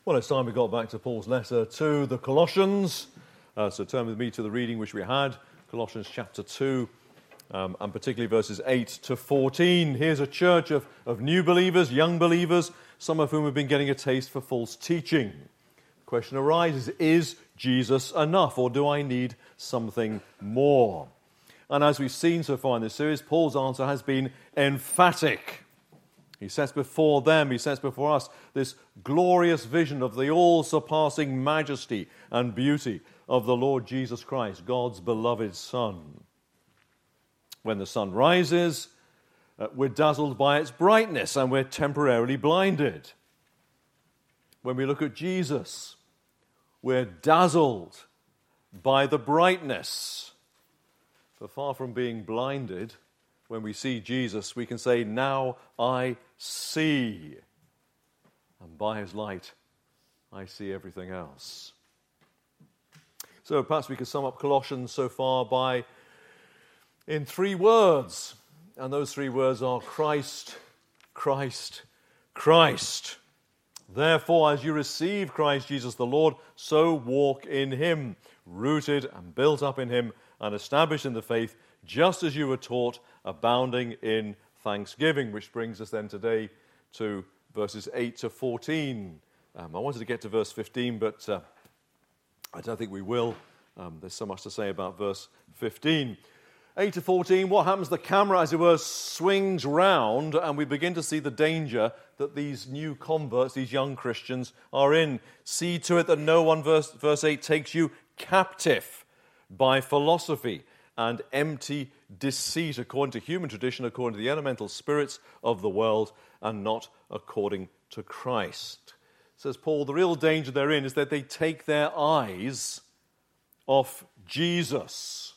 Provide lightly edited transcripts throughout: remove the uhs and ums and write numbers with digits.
Well, it's time we got back to Paul's letter to the Colossians. So turn with me to the reading which we had, Colossians chapter 2, and particularly verses 8 to 14. Here's a church of new believers, young believers, some of whom have been getting a taste for false teaching. The question arises, is Jesus enough, or do I need something more? And as we've seen so far in this series, Paul's answer has been emphatic. He sets before them, he sets before us, this glorious vision of the all-surpassing majesty and beauty of the Lord Jesus Christ, God's beloved Son. When the sun rises, we're dazzled by its brightness and we're temporarily blinded. When we look at Jesus, we're dazzled by the brightness. But far from being blinded, when we see Jesus, we can say, now I see. And by his light, I see everything else. So perhaps we could sum up Colossians so far in 3 words. And those 3 words are Christ, Christ, Christ. Therefore, as you receive Christ Jesus the Lord, so walk in him, rooted and built up in him, and established in the faith, just as you were taught, abounding in thanksgiving, which brings us then today to verses 8 to 14. I wanted to get to verse 15, but I don't think we will. There's so much to say about verse 15. 8 to 14, what happens? The camera, as it were, swings round, and we begin to see the danger that these new converts, these young Christians, are in. See to it that no one, verse 8, takes you captive by philosophy and empty deceit, according to human tradition, according to the elemental spirits of the world, and not according to Christ. Says Paul, the real danger they're in is that they take their eyes off Jesus.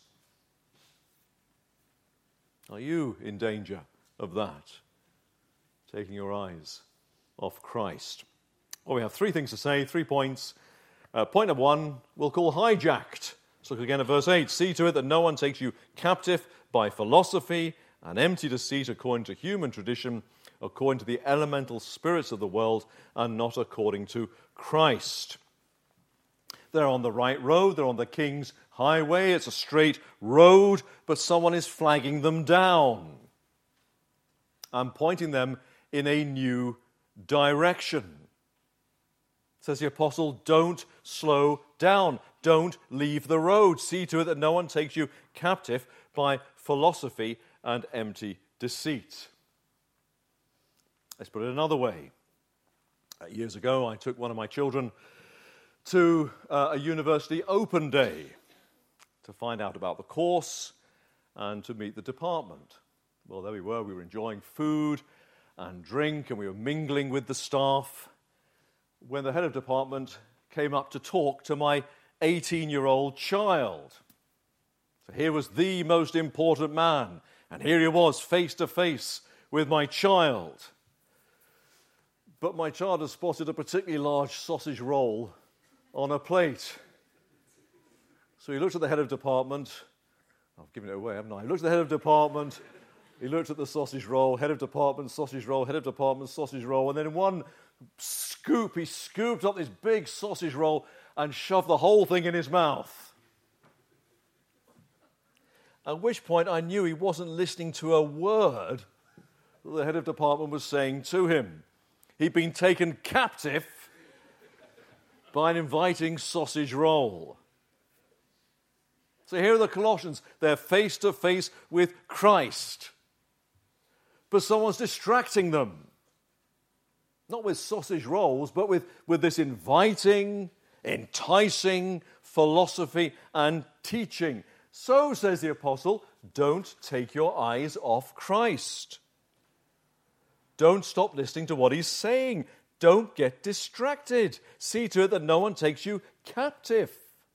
Are you in danger of that? Taking your eyes off Christ. Well, we have 3 things to say, 3 points. Point number 1, we'll call hijacked. Let's look again at verse 8. See to it that no one takes you captive by philosophy and empty deceit according to human tradition, according to the elemental spirits of the world, and not according to Christ. They're on the right road, they're on the King's highway, it's a straight road, but someone is flagging them down and pointing them in a new direction. Says the apostle, don't slow down. Don't leave the road. See to it that no one takes you captive by philosophy and empty deceit. Let's put it another way. Years ago, I took one of my children to a university open day to find out about the course and to meet the department. Well, there we were enjoying food and drink, and we were mingling with the staff when the head of department came up to talk to my 18-year-old child. So here was the most important man, and here he was face to face with my child. But my child had spotted a particularly large sausage roll on a plate. So he looked at the head of department. I've given it away, haven't I? He looked at the head of department. He looked at the sausage roll, head of department, sausage roll, head of department, sausage roll, and then in one scoop, he scooped up this big sausage roll and shoved the whole thing in his mouth. At which point I knew he wasn't listening to a word that the head of department was saying to him. He'd been taken captive by an inviting sausage roll. So here are the Colossians. They're face to face with Christ. But someone's distracting them. Not with sausage rolls, but with this inviting, enticing philosophy and teaching. So, says the apostle, don't take your eyes off Christ. Don't stop listening to what he's saying. Don't get distracted. See to it that no one takes you captive.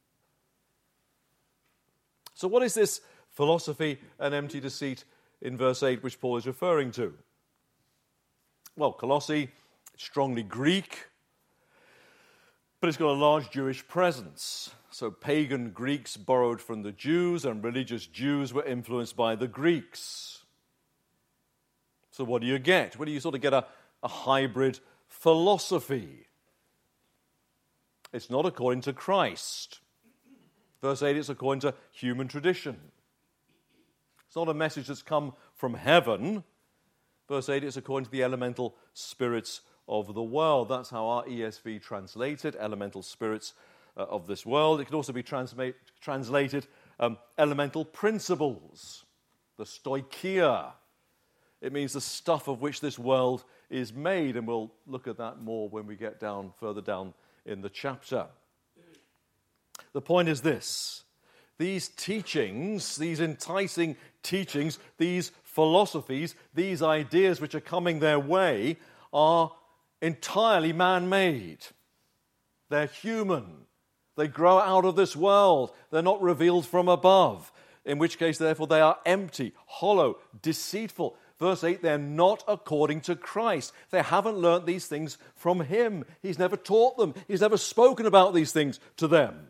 So what is this philosophy and empty deceit in verse 8 which Paul is referring to? Well, Colossae, strongly Greek, but it's got a large Jewish presence. So pagan Greeks borrowed from the Jews, and religious Jews were influenced by the Greeks. So what do you get? Well, you sort of get a hybrid philosophy. It's not according to Christ. Verse 8, it's according to human tradition. It's not a message that's come from heaven. Verse 8, it's according to the elemental spirits of the world. That's how our ESV translates it, elemental spirits of this world. It can also be translated elemental principles, the stoicheia. It means the stuff of which this world is made, and we'll look at that more when we get further down in the chapter. The point is this: these teachings, these enticing teachings, these philosophies, these ideas which are coming their way are entirely man-made. They're human. They grow out of this world. They're not revealed from above, in which case, therefore, they are empty, hollow, deceitful. Verse 8, they're not according to Christ. They haven't learnt these things from him. He's never taught them. He's never spoken about these things to them.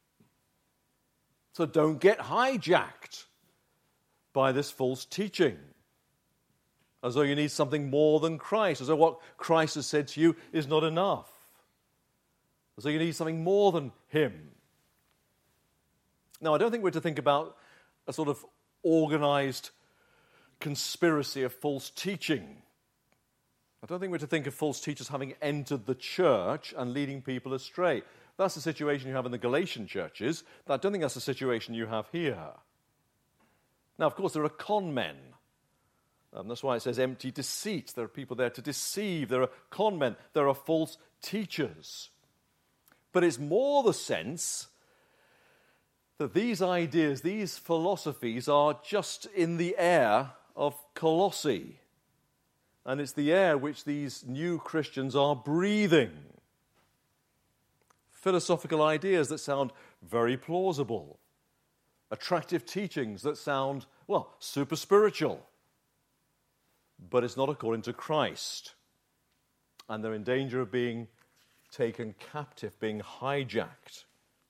So don't get hijacked by this false teaching, as though you need something more than Christ, as though what Christ has said to you is not enough, as though you need something more than him. Now, I don't think we're to think about a sort of organized conspiracy of false teaching. I don't think we're to think of false teachers having entered the church and leading people astray. That's the situation you have in the Galatian churches. I don't think that's the situation you have here. Now, of course, there are con men. That's why it says empty deceit. There are people there to deceive. There are con men. There are false teachers. But it's more the sense that these ideas, these philosophies are just in the air of Colossae. And it's the air which these new Christians are breathing. Philosophical ideas that sound very plausible. Attractive teachings that sound, well, super spiritual. But it's not according to Christ. And they're in danger of being taken captive, being hijacked.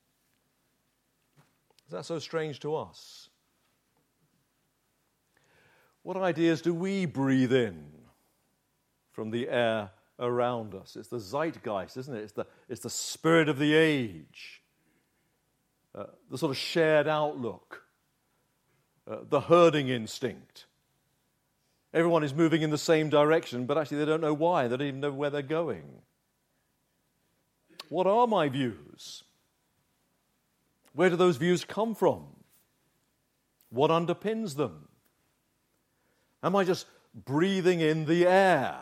Is that so strange to us? What ideas do we breathe in from the air around us? It's the zeitgeist, isn't it? It's the spirit of the age, the sort of shared outlook, the herding instinct. Everyone is moving in the same direction, but actually they don't know why. They don't even know where they're going. What are my views? Where do those views come from? What underpins them? Am I just breathing in the air?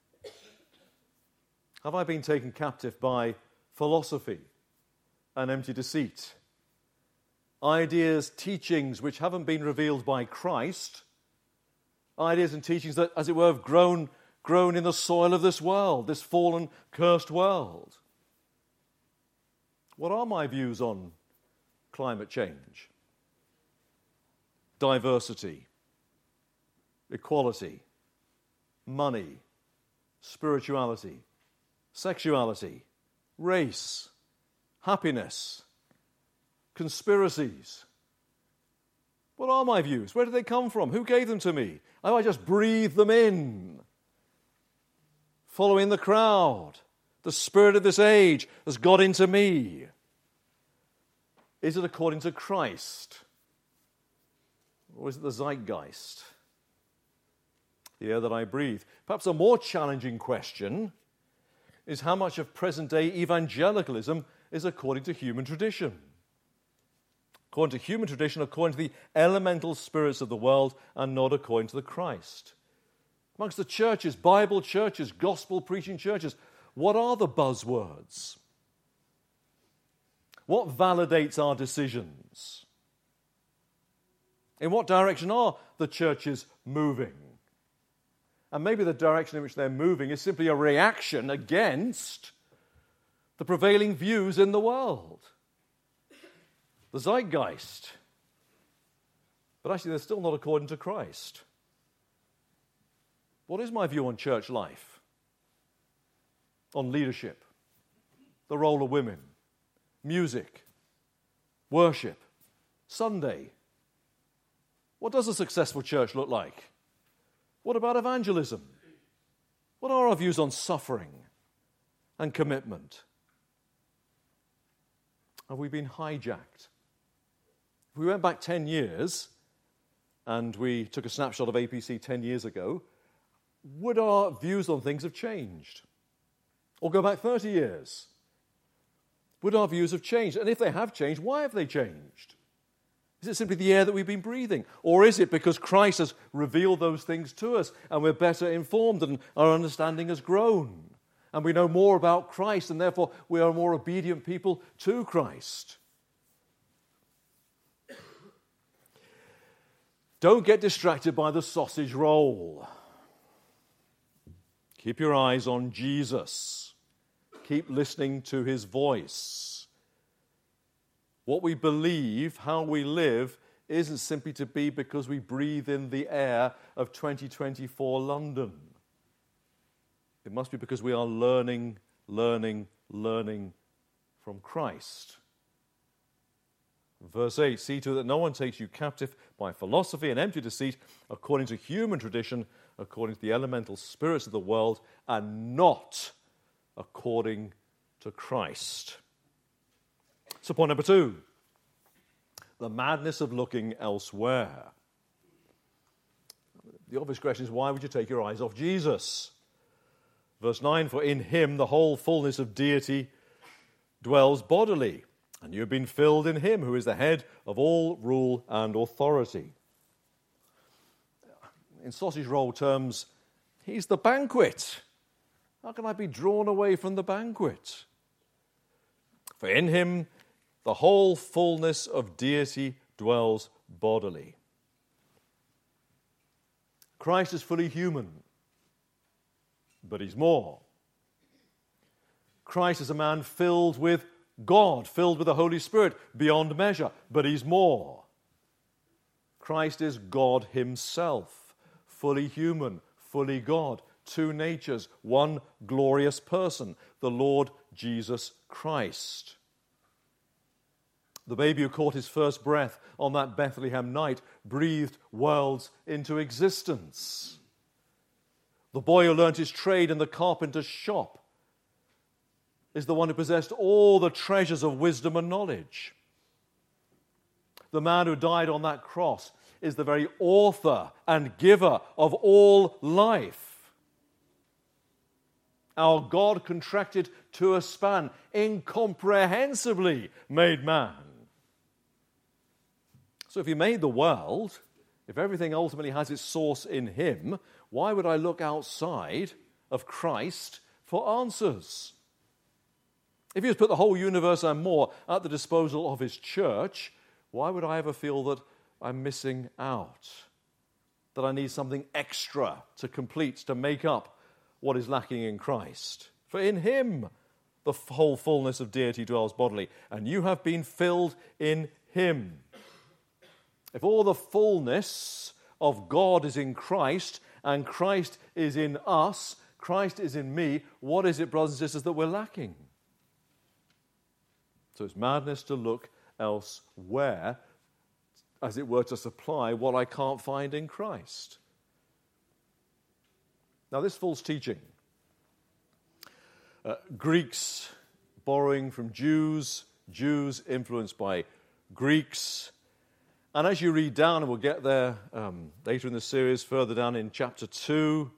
Have I been taken captive by philosophy and empty deceit? Ideas, teachings which haven't been revealed by Christ, ideas and teachings that, as it were, have grown in the soil of this world, this fallen, cursed world. What are my views on climate change, diversity, equality, money, spirituality, sexuality, race, happiness, conspiracies? What are my views? Where do they come from? Who gave them to me? Have I just breathed them in? Following the crowd, the spirit of this age has got into me. Is it according to Christ? Or is it the zeitgeist, the air that I breathe? Perhaps a more challenging question is how much of present-day evangelicalism is according to human tradition. According to human tradition, according to the elemental spirits of the world, and not according to the Christ. Amongst the churches, Bible churches, gospel-preaching churches, what are the buzzwords? What validates our decisions? In what direction are the churches moving? And maybe the direction in which they're moving is simply a reaction against the prevailing views in the world. The zeitgeist. But actually, they're still not according to Christ. What is my view on church life? On leadership? The role of women? Music? Worship? Sunday? What does a successful church look like? What about evangelism? What are our views on suffering and commitment? Have we been hijacked? If we went back 10 years and we took a snapshot of APC 10 years ago, would our views on things have changed? Or go back 30 years? Would our views have changed? And if they have changed, why have they changed? Is it simply the air that we've been breathing? Or is it because Christ has revealed those things to us and we're better informed and our understanding has grown? And we know more about Christ and therefore we are more obedient people to Christ? Don't get distracted by the sausage roll. Keep your eyes on Jesus. Keep listening to his voice. What we believe, how we live, isn't simply to be because we breathe in the air of 2024 London. It must be because we are learning from Christ. Verse 8, see to it that no one takes you captive by philosophy and empty deceit, according to human tradition, according to the elemental spirits of the world, and not according to Christ. So point number 2, the madness of looking elsewhere. The obvious question is, why would you take your eyes off Jesus? Verse 9, for in him the whole fullness of deity dwells bodily, and you have been filled in him who is the head of all rule and authority. In sausage roll terms, he's the banquet. How can I be drawn away from the banquet? For in him the whole fullness of deity dwells bodily. Christ is fully human, but he's more. Christ is a man filled with God, filled with the Holy Spirit beyond measure, but he's more. Christ is God himself, fully human, fully God, two natures, one glorious person, the Lord Jesus Christ. The baby who caught his first breath on that Bethlehem night breathed worlds into existence. The boy who learnt his trade in the carpenter's shop is the one who possessed all the treasures of wisdom and knowledge. The man who died on that cross is the very author and giver of all life. Our God contracted to a span, incomprehensibly made man. So if he made the world, if everything ultimately has its source in him, why would I look outside of Christ for answers? If he has put the whole universe and more at the disposal of his church, why would I ever feel that I'm missing out? That I need something extra to complete, to make up what is lacking in Christ? For in him the whole fullness of deity dwells bodily, and you have been filled in him. If all the fullness of God is in Christ, and Christ is in us, Christ is in me, what is it, brothers and sisters, that we're lacking? So it's madness to look elsewhere, as it were, to supply what I can't find in Christ. Now, this false teaching, Greeks borrowing from Jews, Jews influenced by Greeks, and as you read down, and we'll get there later in the series, further down in chapter 2,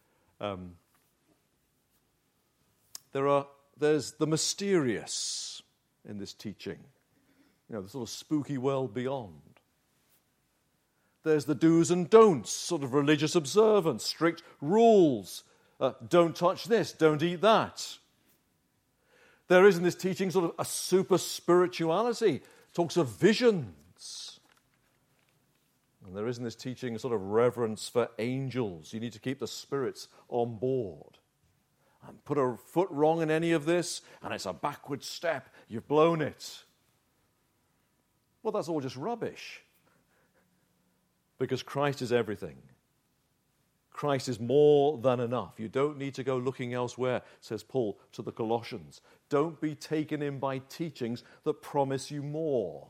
there's the mysterious in this teaching. You know, the sort of spooky world beyond. There's the do's and don'ts, sort of religious observance, strict rules. Don't touch this, don't eat that. There is in this teaching sort of a super spirituality, talks of visions. And there is in this teaching a sort of reverence for angels. You need to keep the spirits on board. And put a foot wrong in any of this, and it's a backward step. You've blown it. Well, that's all just rubbish. Because Christ is everything. Christ is more than enough. You don't need to go looking elsewhere, says Paul to the Colossians. Don't be taken in by teachings that promise you more.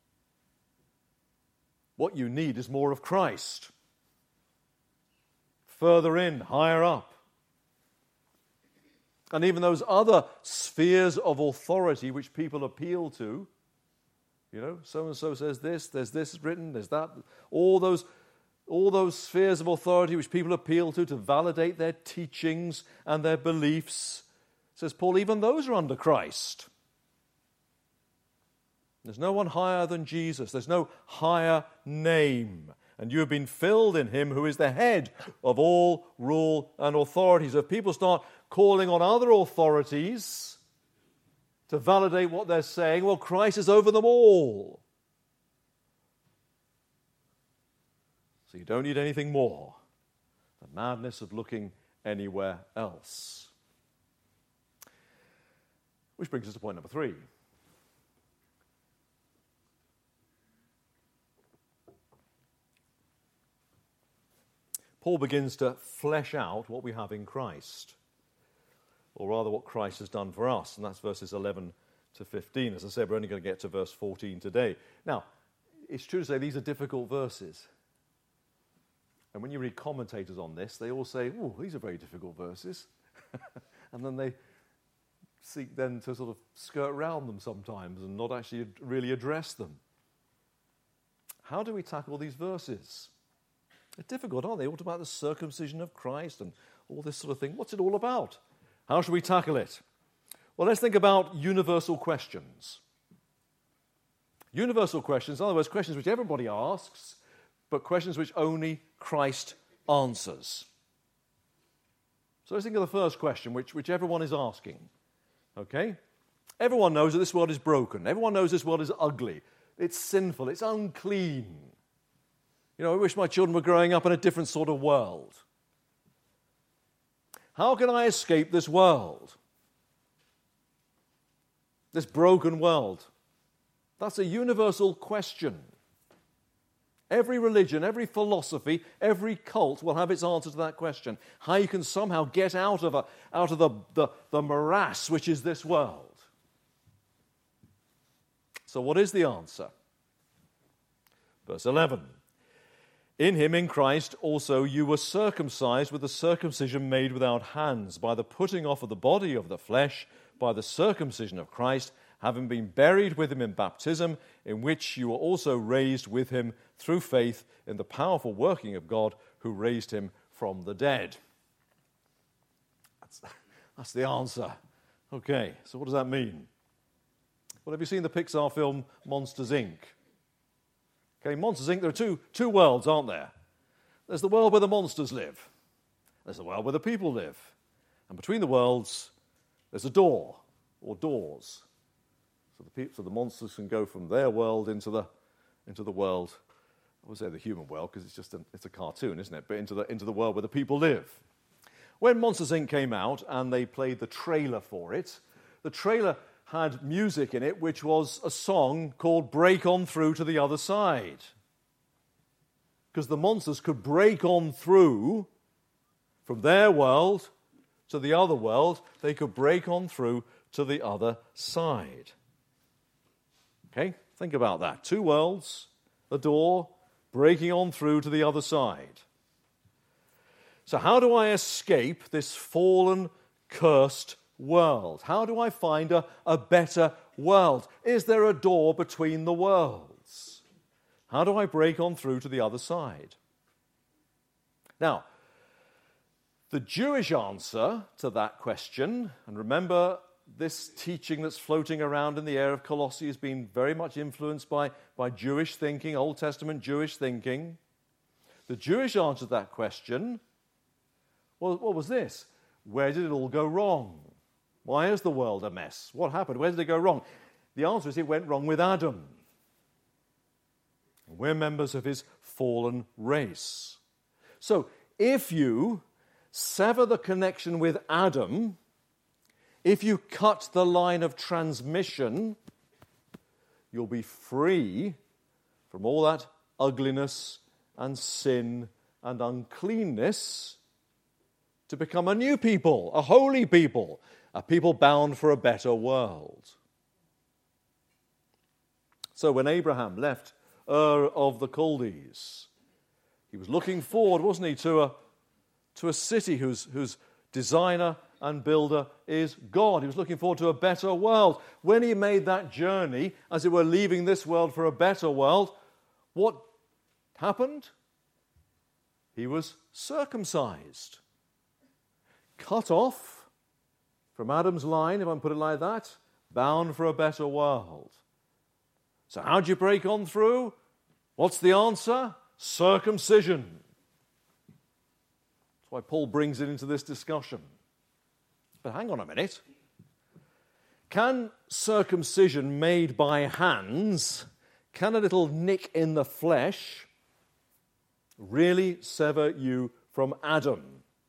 What you need is more of Christ. Further in, higher up. And even those other spheres of authority which people appeal to, so-and-so says this, there's this written, there's that, all those spheres of authority which people appeal to validate their teachings and their beliefs, says Paul, even those are under Christ. There's no one higher than Jesus. There's no higher name. And you have been filled in him who is the head of all rule and authority. So if people start calling on other authorities to validate what they're saying, well, Christ is over them all. So you don't need anything more. The madness of looking anywhere else. Which brings us to point number 3. Paul begins to flesh out what we have in Christ, or rather what Christ has done for us, and that's verses 11 to 15. As I said, we're only going to get to verse 14 today. Now, it's true to say these are difficult verses. And when you read commentators on this, they all say, oh, these are very difficult verses. And then they seek then to sort of skirt around them sometimes and not actually really address them. How do we tackle these verses? They're difficult, aren't they? All about the circumcision of Christ and all this sort of thing. What's it all about? How should we tackle it? Well, let's think about universal questions. Universal questions, in other words, questions which everybody asks, but questions which only Christ answers. So let's think of the first question, which everyone is asking. Okay? Everyone knows that this world is broken. Everyone knows this world is ugly. It's sinful. It's unclean. I wish my children were growing up in a different sort of world. How can I escape this world? This broken world? That's a universal question. Every religion, every philosophy, every cult will have its answer to that question. How you can somehow get out of the morass which is this world. So what is the answer? Verse 11. In him, in Christ, also you were circumcised with a circumcision made without hands, by the putting off of the body of the flesh, by the circumcision of Christ, having been buried with him in baptism, in which you were also raised with him through faith in the powerful working of God who raised him from the dead. That's the answer. Okay, so what does that mean? Well, have you seen the Pixar film Monsters, Inc.? Okay, Monsters, Inc., there are two worlds, aren't there? There's the world where the monsters live. There's the world where the people live. And between the worlds, there's a door, or doors. So the monsters can go from their world into the world, I would say the human world, because it's a cartoon, isn't it? But into the world where the people live. When Monsters, Inc. came out and they played the trailer for it, the trailer had music in it which was a song called Break On Through to the Other Side. Because the monsters could break on through from their world to the other world. They could break on through to the other side. Okay, think about that. Two worlds, a door, breaking on through to the other side. So how do I escape this fallen, cursed world? How do I find a better world? Is there a door between the worlds? How do I break on through to the other side? Now, the Jewish answer to that question, and remember this teaching that's floating around in the air of Colossae has been very much influenced by Jewish thinking, Old Testament Jewish thinking. The Jewish answer to that question, well, what was this? Where did it all go wrong? Why is the world a mess? What happened? Where did it go wrong? The answer is it went wrong with Adam. We're members of his fallen race. So if you sever the connection with Adam, if you cut the line of transmission, you'll be free from all that ugliness and sin and uncleanness to become a new people, a holy people, a people bound for a better world. So when Abraham left Ur of the Chaldees, he was looking forward, wasn't he, to a city whose designer and builder is God. He was looking forward to a better world. When he made that journey, as it were, leaving this world for a better world, what happened? He was circumcised. Cut off from Adam's line, if I can put it like that, bound for a better world. So how do you break on through? What's the answer? Circumcision. That's why Paul brings it into this discussion. But hang on a minute. Can circumcision made by hands, can a little nick in the flesh really sever you from Adam?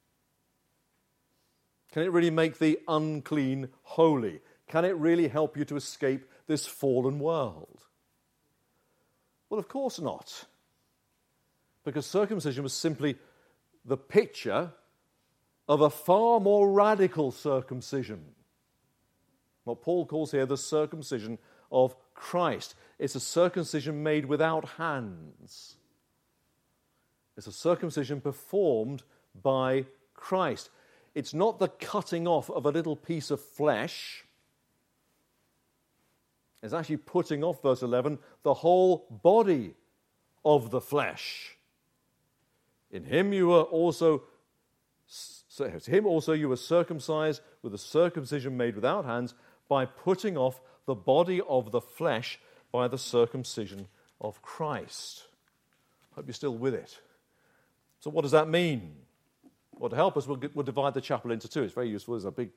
Can it really make the unclean holy? Can it really help you to escape this fallen world? Well, of course not. Because circumcision was simply the picture of a far more radical circumcision. What Paul calls here the circumcision of Christ. It's a circumcision made without hands. It's a circumcision performed by Christ. It's not the cutting off of a little piece of flesh. It's actually putting off, verse 11, the whole body of the flesh. In him you were also you were circumcised with a circumcision made without hands, by putting off the body of the flesh by the circumcision of Christ. Hope you're still with it. So what does that mean? Well, to help us, we'll divide the chapel into two. It's very useful. There's a big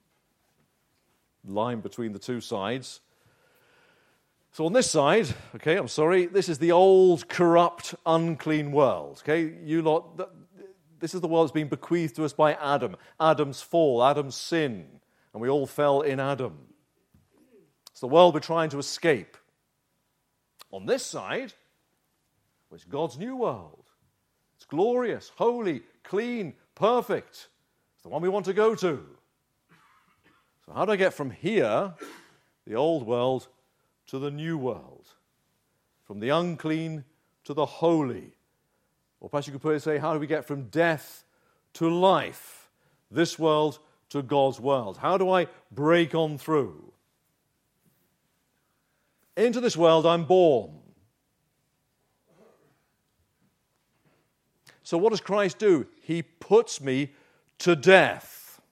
line between the two sides. So on this side, this is the old, corrupt, unclean world. This is the world that's been bequeathed to us by Adam. Adam's fall, Adam's sin. And we all fell in Adam. It's the world we're trying to escape. On this side was God's new world. It's glorious, holy, clean, perfect. It's the one we want to go to. So how do I get from here, the old world, to the new world? From the unclean to the holy. Or perhaps you could say, how do we get from death to life? This world to God's world. How do I break on through? Into this world I'm born. So what does Christ do? He puts me to death.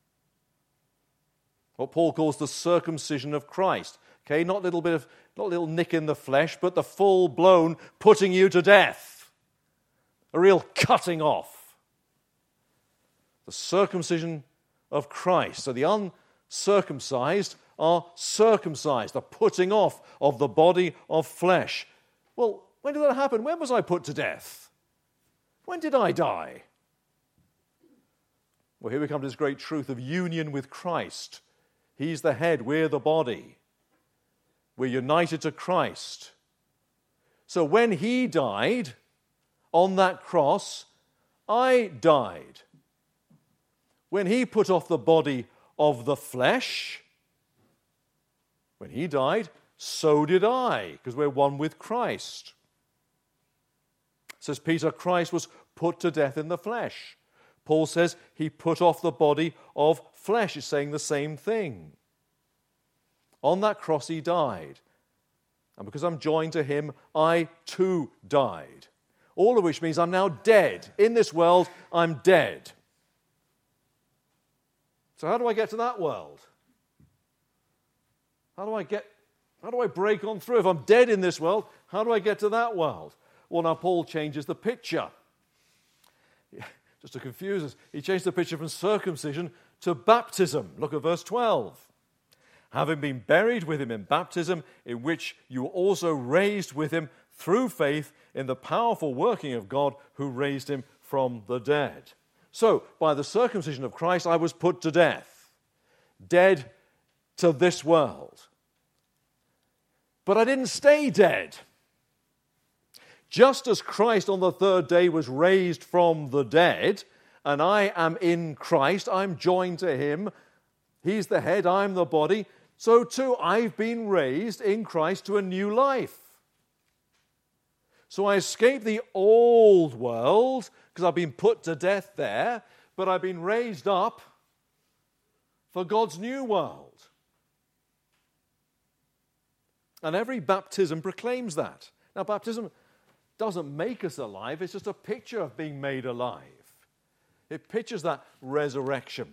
What Paul calls the circumcision of Christ. Not a little nick in the flesh, but the full-blown putting you to death. A real cutting off. The circumcision of Christ. So the uncircumcised are circumcised, the putting off of the body of flesh. Well, when did that happen? When was I put to death? When did I die? Well, here we come to this great truth of union with Christ. He's the head, we're the body. We're united to Christ. So when he died on that cross, I died. When he put off the body of the flesh, when he died, so did I, because we're one with Christ. Says Peter, Christ was put to death in the flesh. Paul says he put off the body of flesh. He's saying the same thing. On that cross he died. And because I'm joined to him, I too died. All of which means I'm now dead. In this world, I'm dead. So how do I get to that world? How do I break on through? If I'm dead in this world, how do I get to that world? Well, now Paul changes the picture. Just to confuse us, he changed the picture from circumcision to baptism. Look at verse 12. Having been buried with him in baptism, in which you were also raised with him through faith in the powerful working of God who raised him from the dead. So, by the circumcision of Christ, I was put to death. Dead to this world. But I didn't stay dead. Just as Christ on the third day was raised from the dead, and I am in Christ, I'm joined to him, he's the head, I'm the body, so too I've been raised in Christ to a new life. So I escaped the old world, because I've been put to death there, but I've been raised up for God's new world. And every baptism proclaims that. Now, baptism doesn't make us alive, it's just a picture of being made alive. It pictures that resurrection.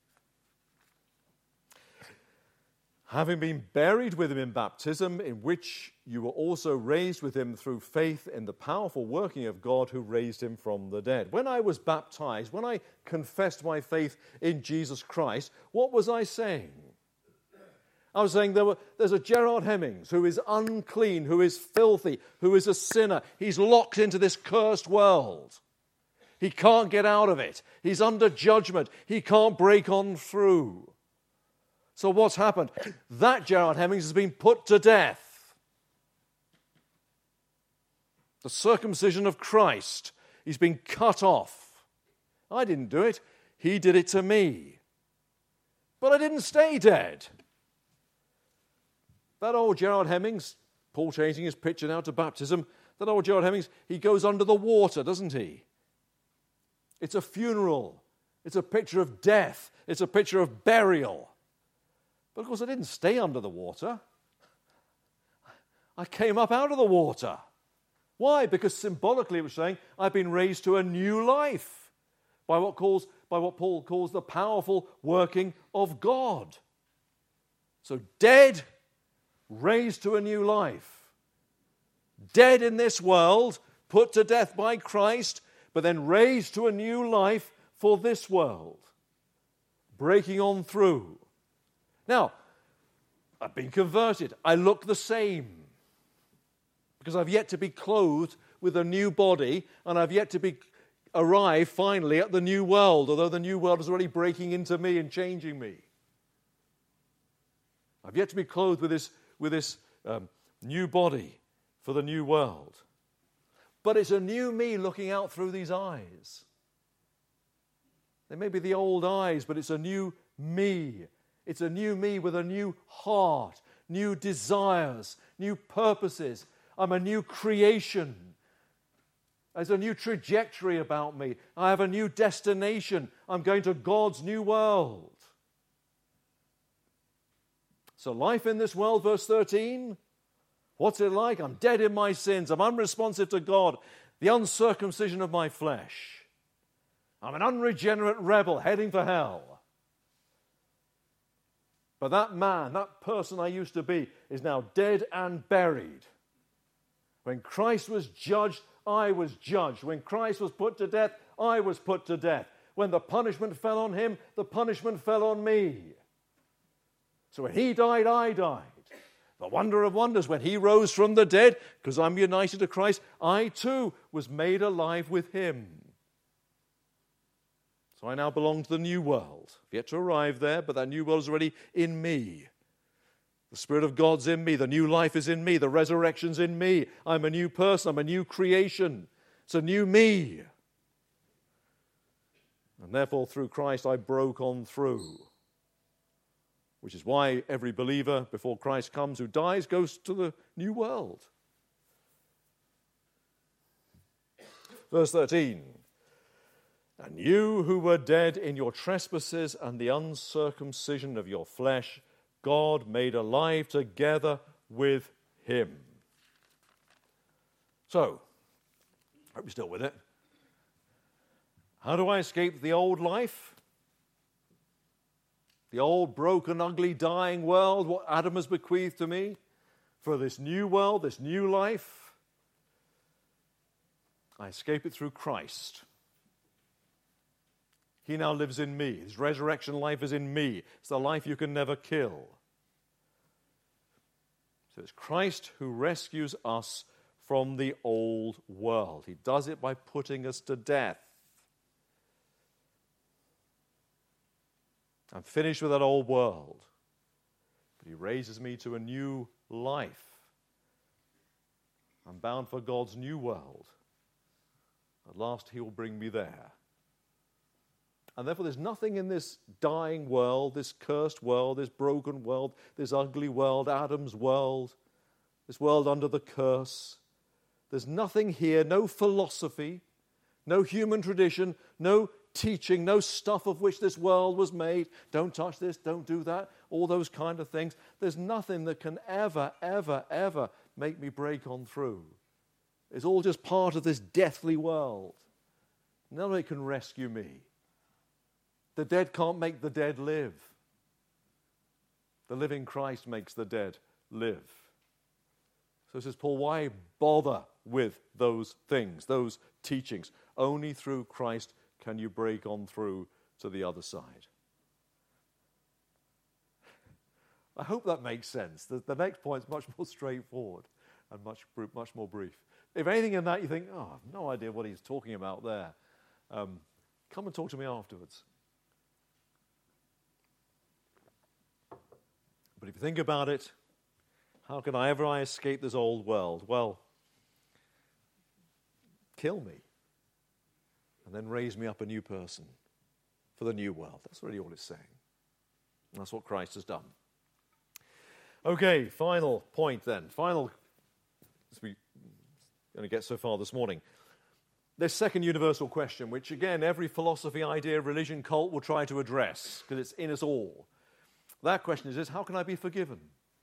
Having been buried with him in baptism, in which you were also raised with him through faith in the powerful working of God who raised him from the dead. When I was baptized, when I confessed my faith in Jesus Christ, what was I saying? I was saying there's a Gerard Hemmings who is unclean, who is filthy, who is a sinner. He's locked into this cursed world. He can't get out of it. He's under judgment. He can't break on through. So what's happened? That Gerard Hemmings has been put to death. The circumcision of Christ. He's been cut off. I didn't do it. He did it to me. But I didn't stay dead. That old Gerard Hemmings, Paul changing his picture now to baptism, that old Gerard Hemmings, he goes under the water, doesn't he? It's a funeral. It's a picture of death. It's a picture of burial. But of course I didn't stay under the water. I came up out of the water. Why? Because symbolically it was saying I've been raised to a new life by what Paul calls the powerful working of God. So dead, raised to a new life. Dead in this world, put to death by Christ, but then raised to a new life for this world. Breaking on through. Now, I've been converted. I look the same. Because I've yet to be clothed with a new body, and I've yet to arrive finally at the new world, although the new world is already breaking into me and changing me. I've yet to be clothed with this new body for the new world. But it's a new me looking out through these eyes. They may be the old eyes, but it's a new me. It's a new me with a new heart, new desires, new purposes. I'm a new creation. There's a new trajectory about me. I have a new destination. I'm going to God's new world. So life in this world, verse 13, what's it like? I'm dead in my sins. I'm unresponsive to God. The uncircumcision of my flesh. I'm an unregenerate rebel heading for hell. But that man, that person I used to be, is now dead and buried. When Christ was judged, I was judged. When Christ was put to death, I was put to death. When the punishment fell on him, the punishment fell on me. So when he died, I died. The wonder of wonders, when he rose from the dead, because I'm united to Christ, I too was made alive with him. So I now belong to the new world. I've yet to arrive there, but that new world is already in me. The Spirit of God's in me. The new life is in me. The resurrection's in me. I'm a new person. I'm a new creation. It's a new me. And therefore, through Christ, I broke on through. Which is why every believer, before Christ comes, who dies, goes to the new world. Verse 13. And you who were dead in your trespasses and the uncircumcision of your flesh, God made alive together with him. So, I hope you're still with it. How do I escape the old life? The old, broken, ugly, dying world, what Adam has bequeathed to me? For this new world, this new life? I escape it through Christ. He now lives in me. His resurrection life is in me. It's the life you can never kill. So it's Christ who rescues us from the old world. He does it by putting us to death. I'm finished with that old world. But he raises me to a new life. I'm bound for God's new world. At last he will bring me there. And therefore there's nothing in this dying world, this cursed world, this broken world, this ugly world, Adam's world, this world under the curse. There's nothing here, no philosophy, no human tradition, no teaching, no stuff of which this world was made. Don't touch this, don't do that, all those kind of things. There's nothing that can ever, ever, ever make me break on through. It's all just part of this deathly world. None of it can rescue me. The dead can't make the dead live. The living Christ makes the dead live. So says Paul, why bother with those things, those teachings? Only through Christ can you break on through to the other side. I hope that makes sense. The next point is much more straightforward and much more brief. If anything in that you think, oh, I've no idea what he's talking about there, come and talk to me afterwards. But if you think about it, how can I ever escape this old world? Well, kill me and then raise me up a new person for the new world. That's really all it's saying. And that's what Christ has done. Okay, final point then. As we're going to get so far this morning. This second universal question, which again every philosophy, idea, religion, cult will try to address because it's in us all. That question is this: how can I be forgiven?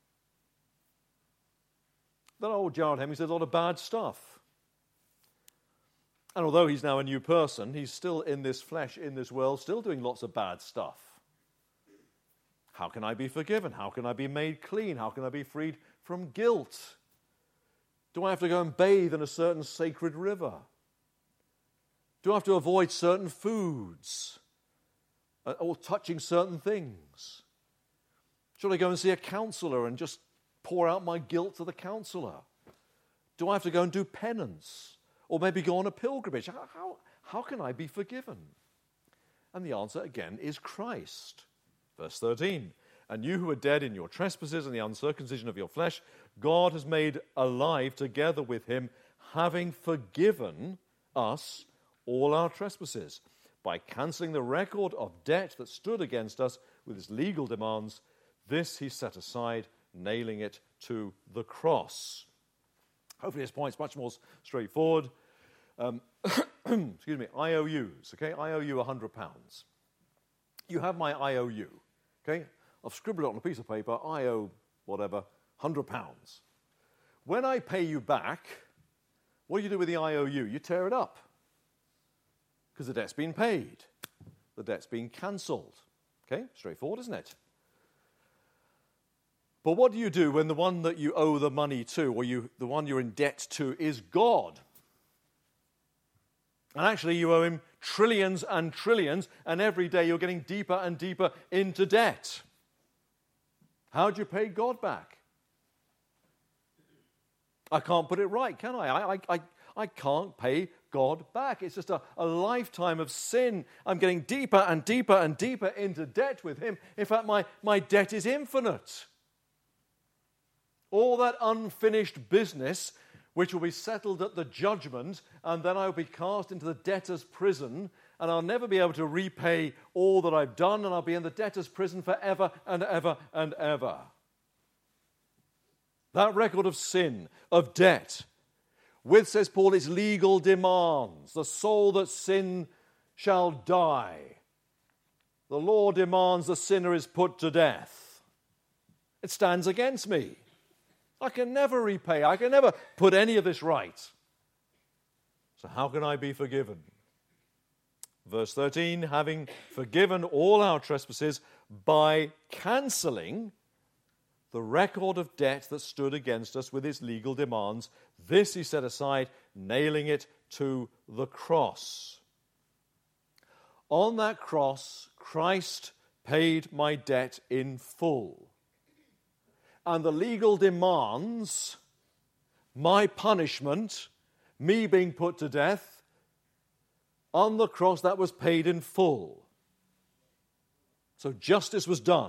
That old Gerard Hemming says a lot of bad stuff. And although he's now a new person, he's still in this flesh, in this world, still doing lots of bad stuff. How can I be forgiven? How can I be made clean? How can I be freed from guilt? Do I have to go and bathe in a certain sacred river? Do I have to avoid certain foods? Or touching certain things? Should I go and see a counselor and just pour out my guilt to the counselor? Do I have to go and do penance? Or maybe go on a pilgrimage? How can I be forgiven? And the answer, again, is Christ. Verse 13, and you who are dead in your trespasses and the uncircumcision of your flesh, God has made alive together with him, having forgiven us all our trespasses, by cancelling the record of debt that stood against us with its legal demands. This he set aside, nailing it to the cross. Hopefully this point's much more straightforward. Excuse me, IOUs, okay? I owe you £100. You have my IOU, okay? I've scribbled it on a piece of paper. I owe, whatever, £100. When I pay you back, what do you do with the IOU? You tear it up. Because the debt's been paid. The debt's been cancelled. Okay? Straightforward, isn't it? But what do you do when the one that you owe the money to, or the one you're in debt to, is God? And actually you owe him trillions and trillions, and every day you're getting deeper and deeper into debt. How do you pay God back? I can't put it right, can I? I can't pay God back. It's just a lifetime of sin. I'm getting deeper and deeper and deeper into debt with him. In fact, my debt is infinite. All that unfinished business, which will be settled at the judgment, and then I will be cast into the debtor's prison, and I'll never be able to repay all that I've done, and I'll be in the debtor's prison forever and ever and ever. That record of sin, of debt, with, says Paul, its legal demands. The soul that sin shall die. The law demands the sinner is put to death. It stands against me. I can never repay. I can never put any of this right. So how can I be forgiven? Verse 13, having forgiven all our trespasses by cancelling the record of debt that stood against us with its legal demands, this he set aside, nailing it to the cross. On that cross, Christ paid my debt in full. And the legal demands, my punishment, me being put to death, on the cross that was paid in full. So justice was done.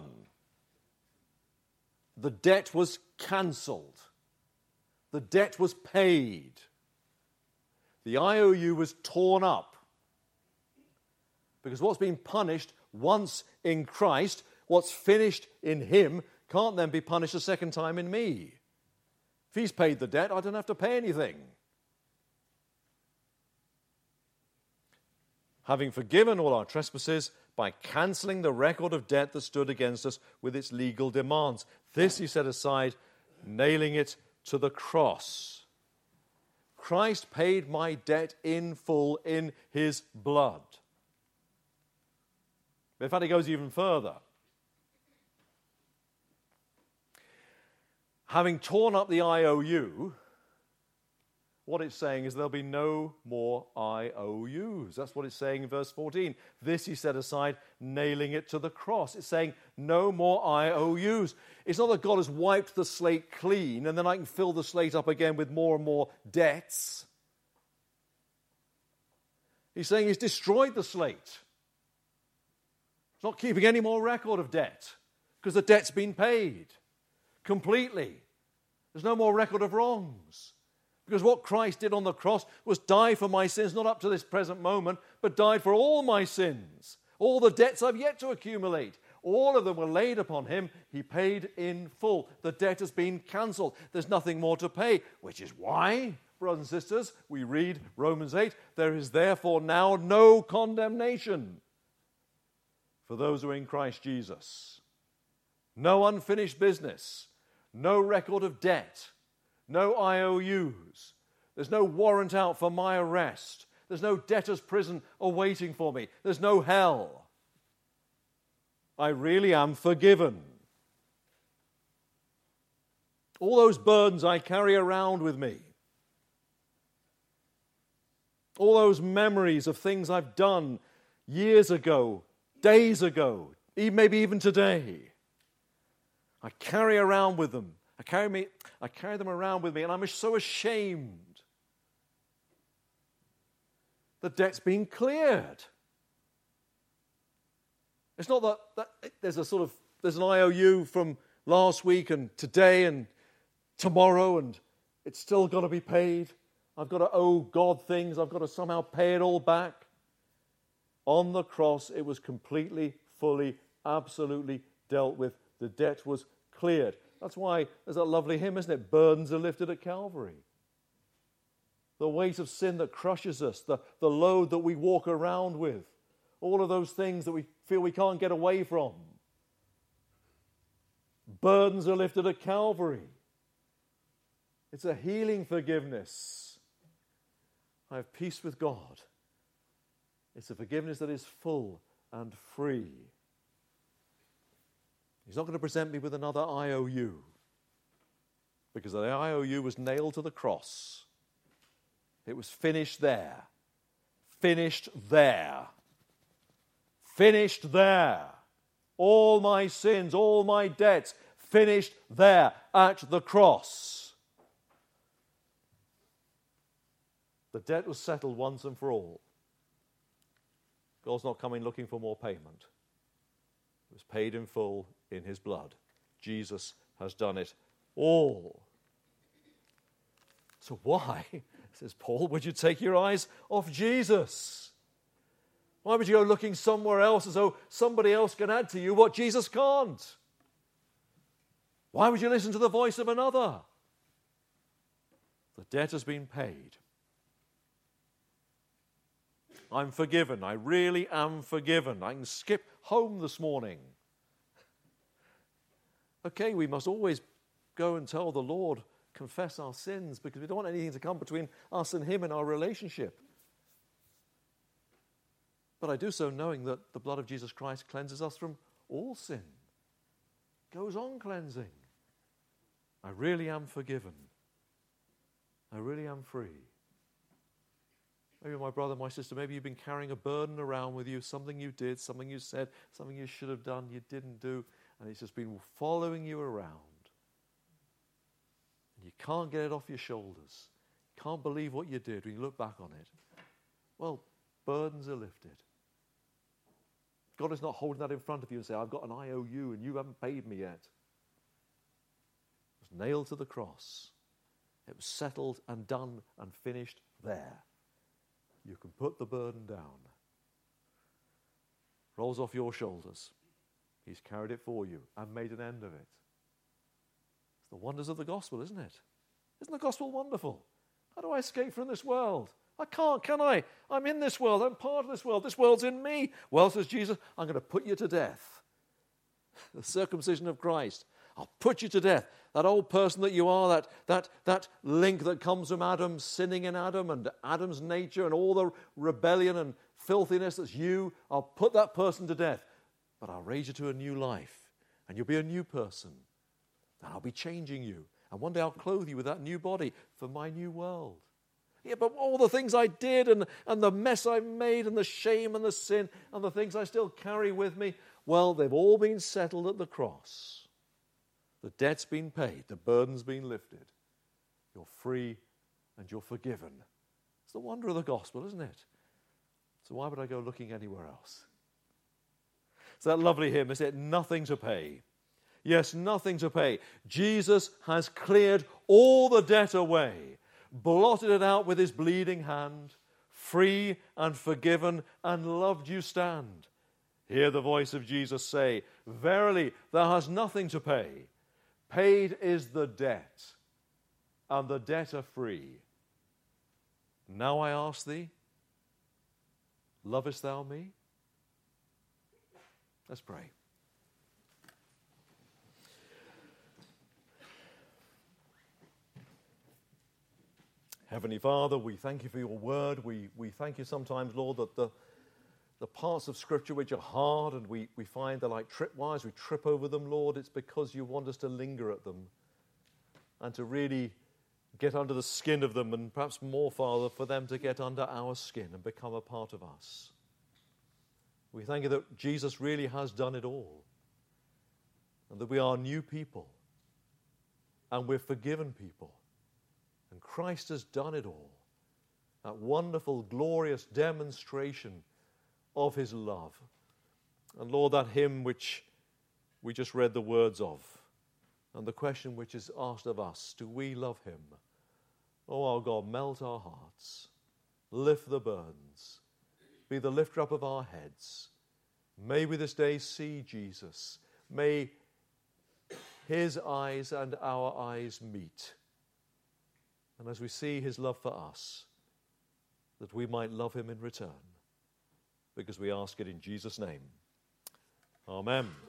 The debt was cancelled. The debt was paid. The IOU was torn up. Because what's been punished once in Christ, what's finished in him, can't then be punished a second time in me. If he's paid the debt, I don't have to pay anything. having forgiven all our trespasses by cancelling the record of debt that stood against us with its legal demands. This he set aside, nailing it to the cross. Christ paid my debt in full in his blood. In fact, it goes even further. Having torn up the IOU, what it's saying is there'll be no more IOUs. That's what it's saying in verse 14. This he set aside, nailing it to the cross. It's saying no more IOUs. It's not that God has wiped the slate clean and then I can fill the slate up again with more and more debts. He's saying he's destroyed the slate. He's not keeping any more record of debt because the debt's been paid completely. There's no more record of wrongs. Because what Christ did on the cross was die for my sins, not up to this present moment, but died for all my sins. All the debts I've yet to accumulate. All of them were laid upon him. He paid in full. The debt has been cancelled. There's nothing more to pay, which is why, brothers and sisters, we read Romans 8, there is therefore now no condemnation for those who are in Christ Jesus. No unfinished business. No record of debt. No IOUs. There's no warrant out for my arrest. There's no debtor's prison awaiting for me. There's no hell. I really am forgiven. All those burdens I carry around with me, all those memories of things I've done years ago, days ago, maybe even today, I carry around with them. I carry them around with me, and I'm so ashamed. The debt's been cleared. It's not that there's an IOU from last week and today and tomorrow, and it's still got to be paid. I've got to owe God things. I've got to somehow pay it all back. On the cross, it was completely, fully, absolutely dealt with. The debt was cleared. That's why there's that lovely hymn, isn't it? Burdens are lifted at Calvary. The weight of sin that crushes us, the load that we walk around with, all of those things that we feel we can't get away from. Burdens are lifted at Calvary. It's a healing forgiveness. I have peace with God. It's a forgiveness that is full and free. He's not going to present me with another IOU because the IOU was nailed to the cross. It was finished there. Finished there. Finished there. All my sins, all my debts, finished there at the cross. The debt was settled once and for all. God's not coming looking for more payment. It was paid in full in his blood. Jesus has done it all. So why, says Paul, would you take your eyes off Jesus? Why would you go looking somewhere else as though somebody else can add to you what Jesus can't? Why would you listen to the voice of another? The debt has been paid. I'm forgiven. I really am forgiven. I can skip home this morning. Okay, we must always go and tell the Lord, confess our sins, because we don't want anything to come between us and him in our relationship. But I do so knowing that the blood of Jesus Christ cleanses us from all sin. Goes on cleansing. I really am forgiven. I really am free. Maybe my brother, my sister, maybe you've been carrying a burden around with you, something you did, something you said, something you should have done, you didn't do, and it's just been following you around. And you can't get it off your shoulders. You can't believe what you did when you look back on it. Well, burdens are lifted. God is not holding that in front of you and saying, I've got an IOU and you haven't paid me yet. It was nailed to the cross. It was settled and done and finished there. You can put the burden down. Rolls off your shoulders. He's carried it for you and made an end of it. It's the wonders of the gospel, isn't it? Isn't the gospel wonderful? How do I escape from this world? I can't, can I? I'm in this world. I'm part of this world. This world's in me. Well, says Jesus, I'm going to put you to death. The circumcision of Christ. I'll put you to death. That old person that you are, that link that comes from Adam, sinning in Adam and Adam's nature and all the rebellion and filthiness that's you, I'll put that person to death. But I'll raise you to a new life. And you'll be a new person. And I'll be changing you. And one day I'll clothe you with that new body for my new world. Yeah, but all the things I did and the mess I made and the shame and the sin and the things I still carry with me, well, they've all been settled at the cross. The debt's been paid. The burden's been lifted. You're free and you're forgiven. It's the wonder of the gospel, isn't it? So why would I go looking anywhere else? It's that lovely hymn, is it? Nothing to pay. Yes, nothing to pay. Jesus has cleared all the debt away, blotted it out with his bleeding hand, free and forgiven and loved you stand. Hear the voice of Jesus say, verily, thou hast nothing to pay. Paid is the debt, and the debtor free. Now I ask thee, lovest thou me? Let's pray. Heavenly Father, we thank you for your word. We thank you sometimes, Lord, that the parts of Scripture which are hard and we find they're like tripwires, we trip over them, Lord, it's because you want us to linger at them and to really get under the skin of them, and perhaps more, Father, for them to get under our skin and become a part of us. We thank you that Jesus really has done it all, and that we are new people, and we're forgiven people, and Christ has done it all. That wonderful, glorious demonstration of his love. And Lord, that hymn which we just read the words of, and the question which is asked of us, do we love him? Oh, our God, melt our hearts, lift the burdens, be the lifter up of our heads. May we this day see Jesus. May his eyes and our eyes meet. And as we see his love for us, that we might love him in return, because we ask it in Jesus' name. Amen.